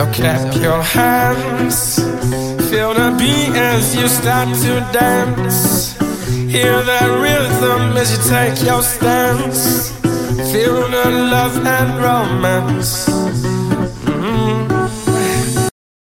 clap your hands. Feel the beat as you start to dance. Hear the rhythm as you take your stance. Feel the love and romance.